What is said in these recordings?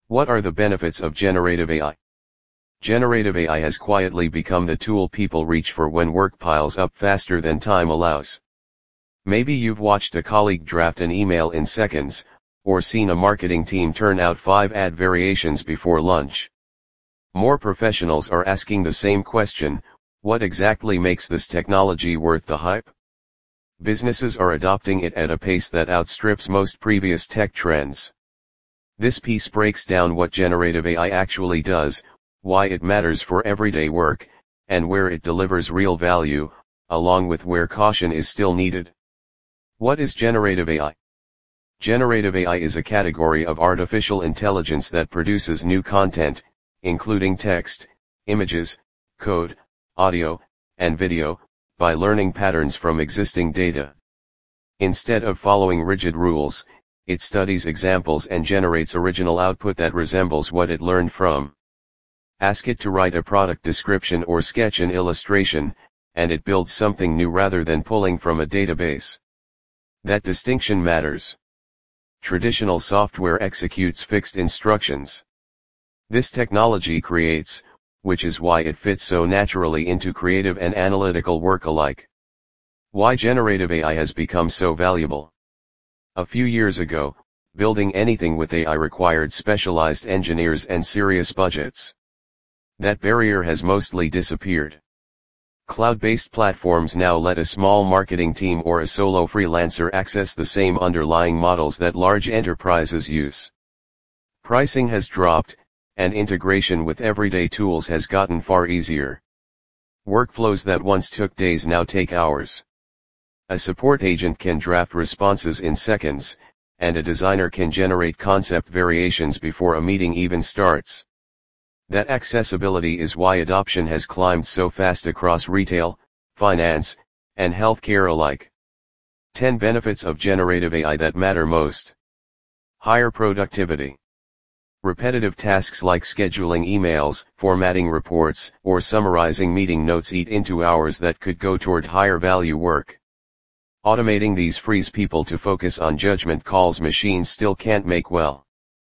What are the benefits of generative AI? Generative AI has quietly become the tool people reach for when work piles up faster than time allows. Maybe you've watched a colleague draft an email in seconds, or seen a marketing team turn out 5 ad variations before lunch. More professionals are asking the same question: what exactly makes this technology worth the hype? Businesses are adopting it at a pace that outstrips most previous tech trends. This piece breaks down what generative AI actually does, why it matters for everyday work, and where it delivers real value, along with where caution is still needed. What is generative AI? Generative AI is a category of artificial intelligence that produces new content, including text, images, code, audio, and video, by learning patterns from existing data. Instead of following rigid rules, it studies examples and generates original output that resembles what it learned from. Ask it to write a product description or sketch an illustration, and it builds something new rather than pulling from a database. That distinction matters. Traditional software executes fixed instructions. This technology creates, which is why it fits so naturally into creative and analytical work alike. Why generative AI has become so valuable. A few years ago, building anything with AI required specialized engineers and serious budgets. That barrier has mostly disappeared. Cloud-based platforms now let a small marketing team or a solo freelancer access the same underlying models that large enterprises use. Pricing has dropped, and integration with everyday tools has gotten far easier. Workflows that once took days now take hours. A support agent can draft responses in seconds, and a designer can generate concept variations before a meeting even starts. That accessibility is why adoption has climbed so fast across retail, finance, and healthcare alike. 10 benefits of generative AI that matter most. Higher productivity. Repetitive tasks like scheduling emails, formatting reports, or summarizing meeting notes eat into hours that could go toward higher value work. Automating these frees people to focus on judgment calls machines still can't make well.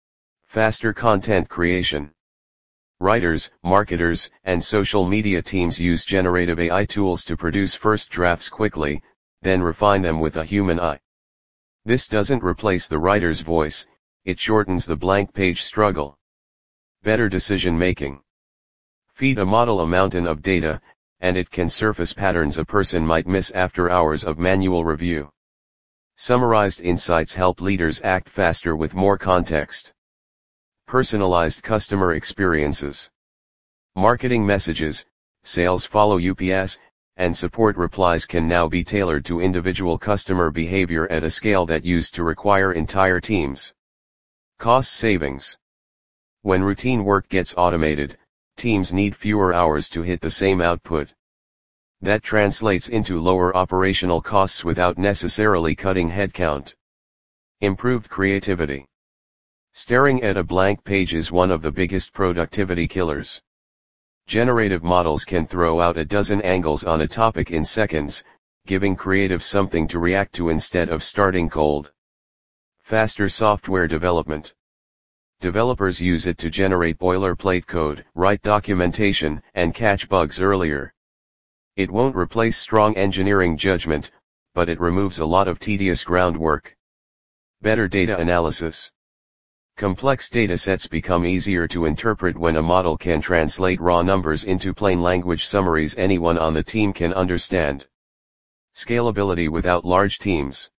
Faster content creation. Writers, marketers, and social media teams use generative AI tools to produce first drafts quickly, then refine them with a human eye. This doesn't replace the writer's voice, it shortens the blank page struggle. Better decision making. Feed a model a mountain of data, and it can surface patterns a person might miss after hours of manual review. Summarized insights help leaders act faster with more context. Personalized customer experiences. Marketing messages, sales follow UPS, and support replies can now be tailored to individual customer behavior at a scale that used to require entire teams. Cost savings. When routine work gets automated, teams need fewer hours to hit the same output. That translates into lower operational costs without necessarily cutting headcount. Improved creativity. Staring at a blank page is one of the biggest productivity killers. Generative models can throw out a dozen angles on a topic in seconds, giving creatives something to react to instead of starting cold. Faster software development. Developers use it to generate boilerplate code, write documentation, and catch bugs earlier. It won't replace strong engineering judgment, but it removes a lot of tedious groundwork. Better data analysis. Complex datasets become easier to interpret when a model can translate raw numbers into plain language summaries anyone on the team can understand. Scalability without large teams.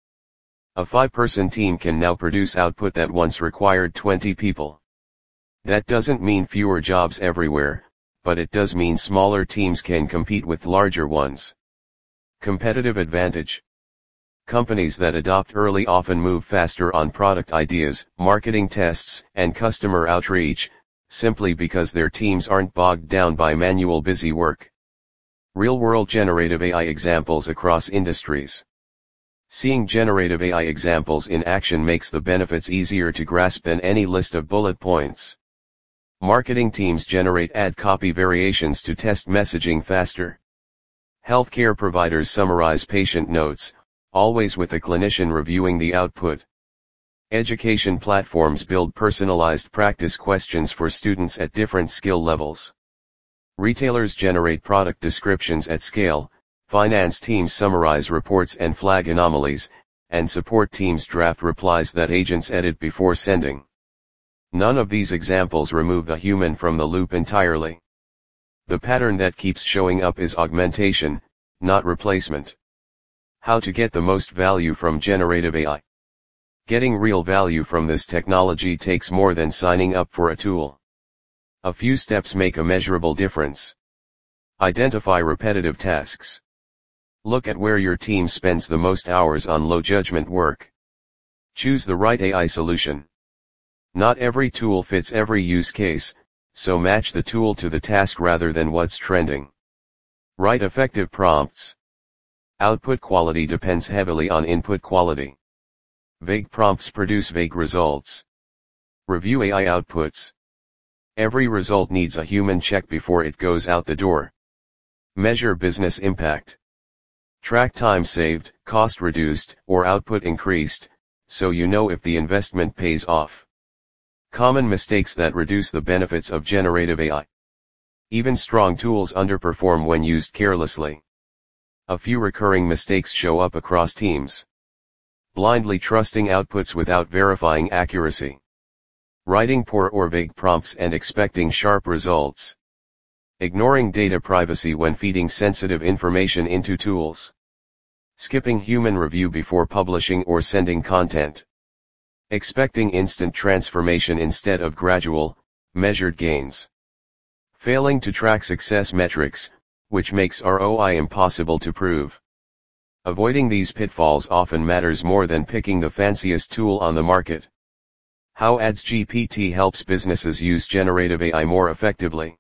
A 5-person team can now produce output that once required 20 people. That doesn't mean fewer jobs everywhere, but it does mean smaller teams can compete with larger ones. Competitive advantage. Companies that adopt early often move faster on product ideas, marketing tests, and customer outreach, simply because their teams aren't bogged down by manual busy work. Real-world generative AI examples across industries. Seeing generative AI examples in action makes the benefits easier to grasp than any list of bullet points. Marketing teams generate ad copy variations to test messaging faster. Healthcare providers summarize patient notes, always with a clinician reviewing the output. Education platforms build personalized practice questions for students at different skill levels. Retailers generate product descriptions at scale, finance teams summarize reports and flag anomalies, and support teams draft replies that agents edit before sending. None of these examples remove the human from the loop entirely. The pattern that keeps showing up is augmentation, not replacement. How to get the most value from generative AI? Getting real value from this technology takes more than signing up for a tool. A few steps make a measurable difference. Identify repetitive tasks. Look at where your team spends the most hours on low judgment work. Choose the right AI solution. Not every tool fits every use case, so match the tool to the task rather than what's trending. Write effective prompts. Output quality depends heavily on input quality. Vague prompts produce vague results. Review AI outputs. Every result needs a human check before it goes out the door. Measure business impact. Track time saved, cost reduced, or output increased, so you know if the investment pays off. Common mistakes that reduce the benefits of generative AI. Even strong tools underperform when used carelessly. A few recurring mistakes show up across teams. Blindly trusting outputs without verifying accuracy. Writing poor or vague prompts and expecting sharp results. Ignoring data privacy when feeding sensitive information into tools. Skipping human review before publishing or sending content. Expecting instant transformation instead of gradual, measured gains. Failing to track success metrics, which makes ROI impossible to prove. Avoiding these pitfalls often matters more than picking the fanciest tool on the market. How AdsGPT helps businesses use generative AI more effectively.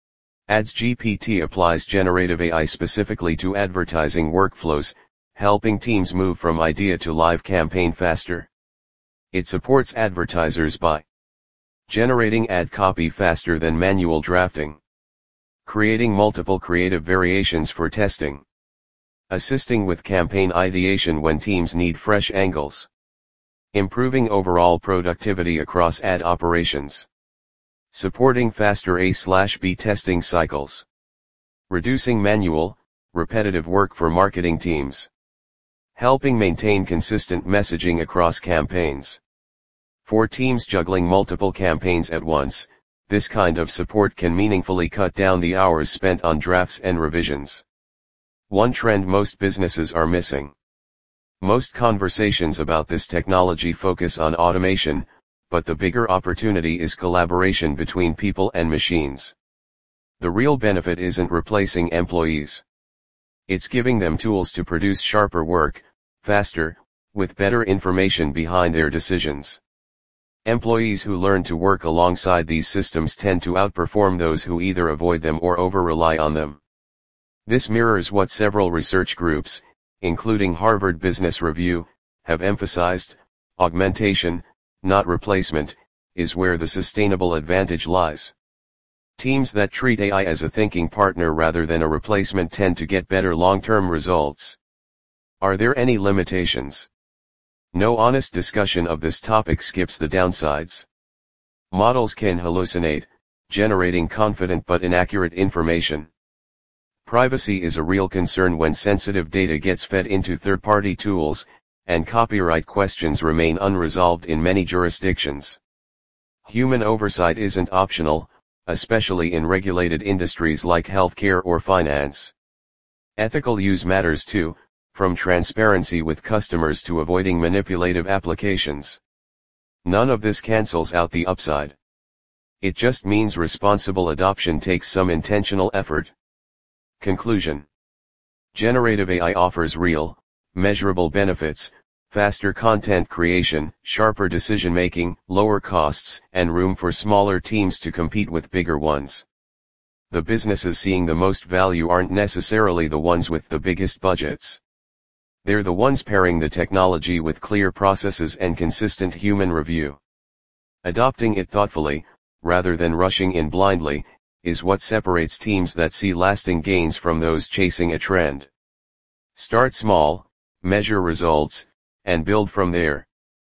AdsGPT applies generative AI specifically to advertising workflows, helping teams move from idea to live campaign faster. It supports advertisers by generating ad copy faster than manual drafting, creating multiple creative variations for testing, assisting with campaign ideation when teams need fresh angles, improving overall productivity across ad operations, supporting faster A/B testing cycles, reducing manual, repetitive work for marketing teams, helping maintain consistent messaging across campaigns. For teams juggling multiple campaigns at once, this kind of support can meaningfully cut down the hours spent on drafts and revisions. One trend most businesses are missing. Most conversations about this technology focus on automation, but the bigger opportunity is collaboration between people and machines. The real benefit isn't replacing employees. It's giving them tools to produce sharper work, faster, with better information behind their decisions. Employees who learn to work alongside these systems tend to outperform those who either avoid them or over-rely on them. This mirrors what several research groups, including Harvard Business Review, have emphasized: augmentation, not replacement, is where the sustainable advantage lies. Teams that treat AI as a thinking partner rather than a replacement tend to get better long-term results. Are there any limitations? No honest discussion of this topic skips the downsides. Models can hallucinate, generating confident but inaccurate information. Privacy is a real concern when sensitive data gets fed into third-party tools, and copyright questions remain unresolved in many jurisdictions. Human oversight isn't optional, especially in regulated industries like healthcare or finance. Ethical use matters too, from transparency with customers to avoiding manipulative applications. None of this cancels out the upside. It just means responsible adoption takes some intentional effort. Conclusion. Generative AI offers real, measurable benefits: faster content creation, sharper decision-making, lower costs, and room for smaller teams to compete with bigger ones. The businesses seeing the most value aren't necessarily the ones with the biggest budgets. They're the ones pairing the technology with clear processes and consistent human review. Adopting it thoughtfully, rather than rushing in blindly, is what separates teams that see lasting gains from those chasing a trend. Start small, measure results, and build from there.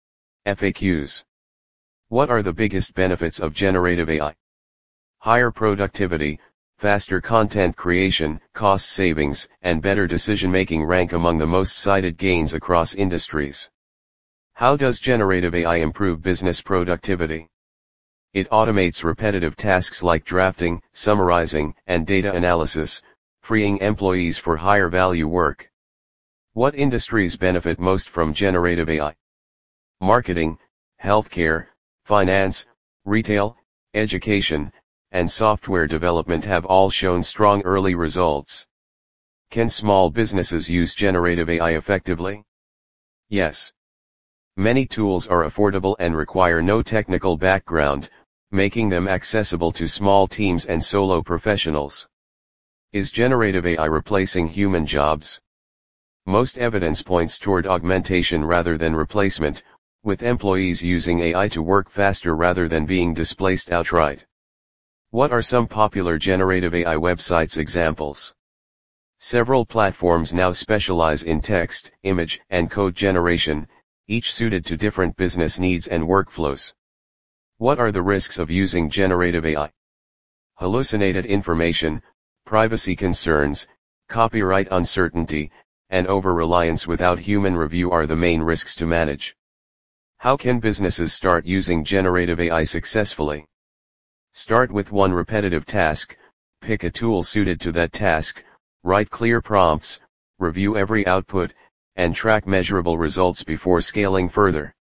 FAQs. What are the biggest benefits of generative AI? Higher productivity, faster content creation, cost savings, and better decision-making rank among the most cited gains across industries. How does generative AI improve business productivity? It automates repetitive tasks like drafting, summarizing, and data analysis, freeing employees for higher value work. What industries benefit most from generative AI? Marketing, healthcare, finance, retail, education, and software development have all shown strong early results. Can small businesses use generative AI effectively? Yes. Many tools are affordable and require no technical background, making them accessible to small teams and solo professionals. Is generative AI replacing human jobs? Most evidence points toward augmentation rather than replacement, with employees using AI to work faster rather than being displaced outright. What are some popular generative AI websites examples? Several platforms now specialize in text, image, and code generation, each suited to different business needs and workflows. What are the risks of using generative AI? Hallucinated information, privacy concerns, copyright uncertainty, and over-reliance without human review are the main risks to manage. How can businesses start using generative AI successfully? Start with one repetitive task, pick a tool suited to that task, write clear prompts, review every output, and track measurable results before scaling further.